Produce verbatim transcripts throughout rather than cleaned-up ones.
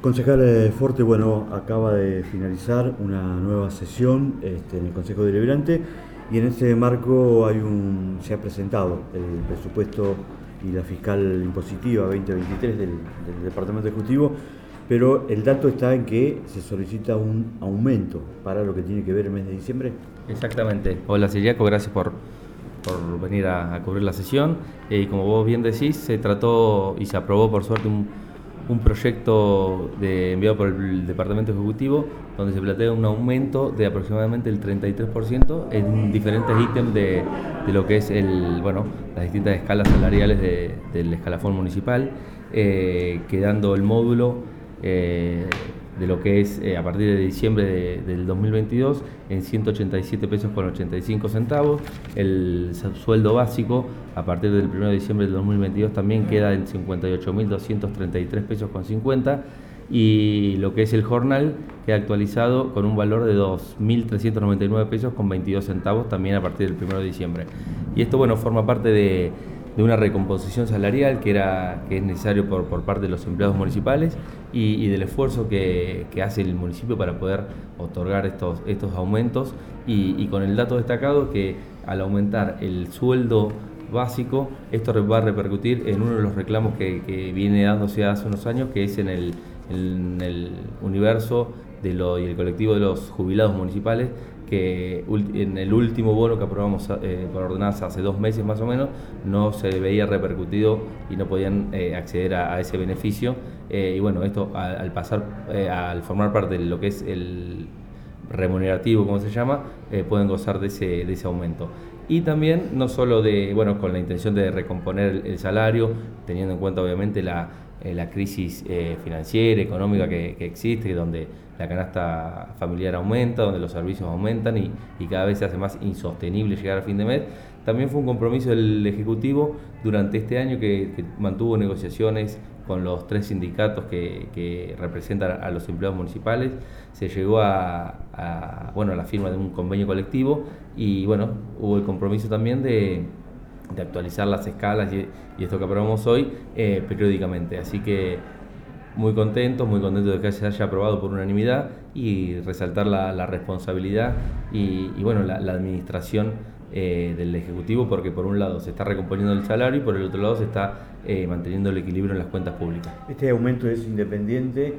Concejal eh, Forte, bueno, acaba de finalizar una nueva sesión este, en el Consejo Deliberante y en ese marco hay un, se ha presentado el presupuesto y la fiscal impositiva veinte veintitrés del, del Departamento Ejecutivo, pero el dato está en que se solicita un aumento para lo que tiene que ver el mes de diciembre. Exactamente. Hola Siriaco, gracias por, por venir a, a cubrir la sesión. Eh, y como vos bien decís, se trató y se aprobó por suerte un, un proyecto de, enviado por el Departamento Ejecutivo donde se plantea un aumento de aproximadamente el treinta y tres por ciento en diferentes ítems de, de lo que es el, bueno, las distintas escalas salariales de, del escalafón municipal, eh, quedando el módulo eh, de lo que es eh, a partir de diciembre de, del dos mil veintidós en ciento ochenta y siete pesos con ochenta y cinco centavos. El sueldo básico a partir del primero de diciembre del dos mil veintidós también queda en cincuenta y ocho mil doscientos treinta y tres pesos con cincuenta, y lo que es el jornal queda actualizado con un valor de dos mil trescientos noventa y nueve pesos con veintidós centavos también a partir del primero de diciembre. Y esto, bueno, forma parte de de una recomposición salarial que, era, que es necesario por, por parte de los empleados municipales y, y del esfuerzo que, que hace el municipio para poder otorgar estos, estos aumentos, y, y con el dato destacado que al aumentar el sueldo básico, esto va a repercutir en uno de los reclamos que, que viene dándose hace unos años, que es en el, en el universo de lo, y el colectivo de los jubilados municipales, que en el último bono que aprobamos eh, por ordenanza hace dos meses más o menos, no se veía repercutido y no podían eh, acceder a, a ese beneficio. Eh, y bueno, esto al, al pasar, eh, al formar parte de lo que es el remunerativo, como se llama, eh, pueden gozar de ese, de ese aumento. Y también, no solo de, bueno, con la intención de recomponer el, el salario, teniendo en cuenta obviamente la, eh, la crisis eh, financiera, económica que, que existe, donde la canasta familiar aumenta, donde los servicios aumentan y, y cada vez se hace más insostenible llegar a fin de mes. También fue un compromiso del Ejecutivo durante este año que, que mantuvo negociaciones con los tres sindicatos que, que representan a los empleados municipales. Se llegó a, a, bueno, a la firma de un convenio colectivo y bueno, hubo el compromiso también de, de actualizar las escalas y, y esto que aprobamos hoy eh, periódicamente. Así que muy contentos, muy contentos de que se haya aprobado por unanimidad y resaltar la, la responsabilidad y, y bueno, la, la administración eh, del Ejecutivo, porque por un lado se está recomponiendo el salario y por el otro lado se está eh, manteniendo el equilibrio en las cuentas públicas. Este aumento es independiente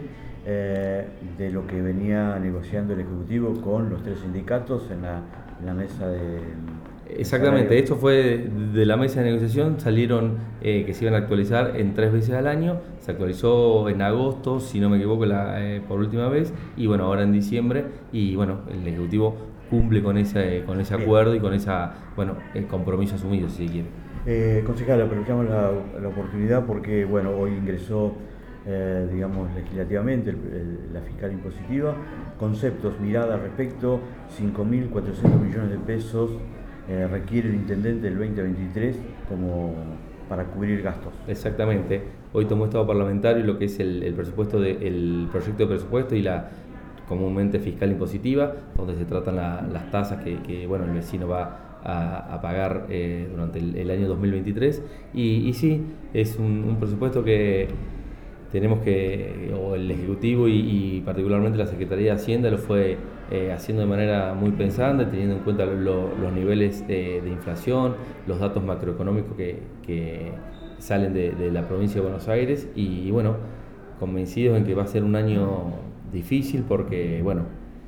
eh, de lo que venía negociando el Ejecutivo con los tres sindicatos en la, en la mesa de... Exactamente, esto fue de la mesa de negociación, salieron eh, que se iban a actualizar en tres veces al año, se actualizó en agosto, si no me equivoco, la, eh, por última vez, y bueno, ahora en diciembre, y bueno, el Ejecutivo cumple con ese, con ese acuerdo y con esa, bueno, el compromiso asumido, si se quiere. Eh, concejal, aprovechamos la, la oportunidad porque, bueno, hoy ingresó, eh, digamos, legislativamente el, el, la fiscal impositiva, conceptos, mirada respecto, cinco mil cuatrocientos millones de pesos Eh, requiere el intendente del veinte veintitrés como para cubrir gastos. Exactamente. Hoy tomó estado parlamentario lo que es el, el presupuesto de, el proyecto de presupuesto y la comúnmente fiscal impositiva, donde se tratan la, las tasas que, que bueno, el vecino va a, a pagar eh, durante el, el año dos mil veintitrés. Y, y sí, es un, un presupuesto que tenemos que, o el Ejecutivo y, y particularmente la Secretaría de Hacienda lo fue eh, haciendo de manera muy pensante, teniendo en cuenta lo, los niveles eh, de inflación, los datos macroeconómicos que, que salen de, de la provincia de Buenos Aires y, y bueno, convencidos en que va a ser un año difícil porque, bueno,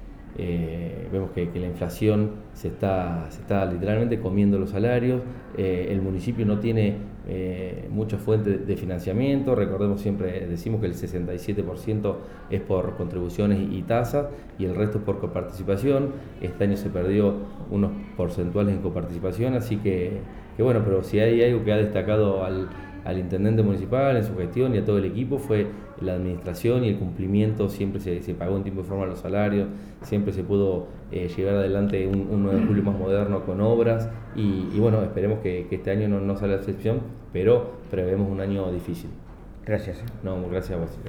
Eh, vemos que, que la inflación se está, se está literalmente comiendo los salarios, eh, el municipio no tiene eh, muchas fuentes de financiamiento, recordemos siempre, decimos que el sesenta y siete por ciento es por contribuciones y, y tasas y el resto es por coparticipación. Este año se perdió unos porcentuales en coparticipación, así que, que bueno, pero si hay algo que ha destacado al al intendente municipal en su gestión y a todo el equipo fue la administración y el cumplimiento. Siempre se, se pagó en tiempo y forma los salarios, siempre se pudo eh, llevar adelante un, un nueve de julio más moderno con obras y, y bueno, esperemos que, que este año no, no sea la excepción, pero prevemos un año difícil. Gracias. No, gracias a vos.